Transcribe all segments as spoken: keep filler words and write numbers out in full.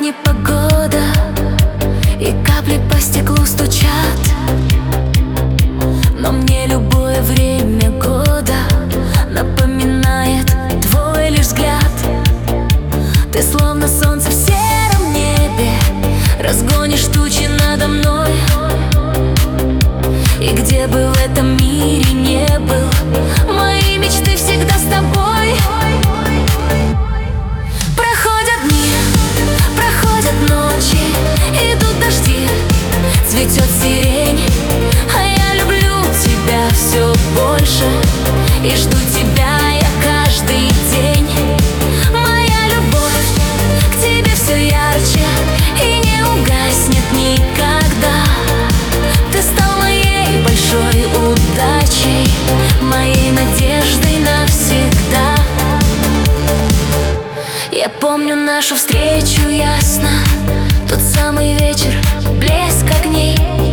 непогода, и капли по стеклу стучат. Но мне любое время года напоминает твой лишь взгляд. Ты словно солнце в сером небе, разгонишь тучи надо мной. И где бы в этом мире не был, мои мечты всегда с тобой. Проходят дни, проходят ночи, идут дожди, цветет сирень, а я люблю тебя все больше и жду тебя я каждый день. Моя любовь к тебе все ярче и не угаснет никогда. Ты стал моей большой удачей, моей надеждой навсегда. Я помню нашу встречу ясно, тот самый вечер, блеск огней.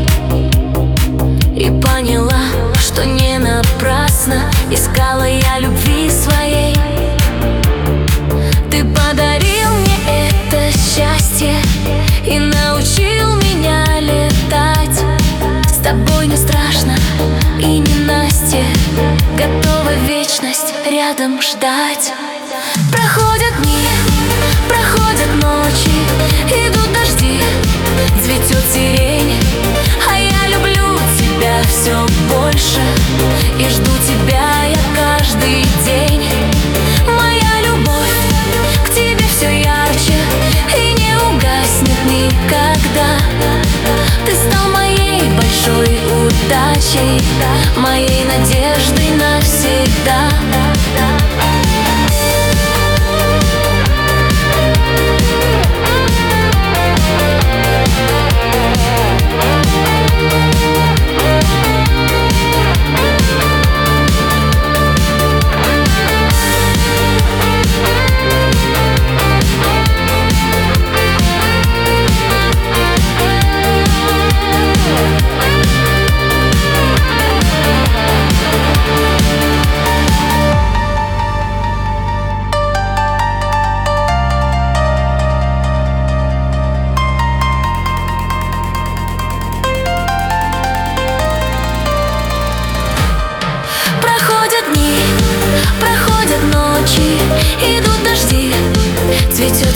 И поняла, что не напрасно искала я любви своей. Ты подарил мне это счастье и научил меня летать. С тобой не страшно и не Настя, готова вечность рядом ждать. Проходят дни, проходят ночи, идут дожди, цветет сирень, а я люблю тебя все больше и жду тебя я каждый день. Моя любовь к тебе все ярче и не угаснет никогда. Ты стал моей большой удачей, моей надеждой навсегда. Проходят ночи, идут дожди, цветет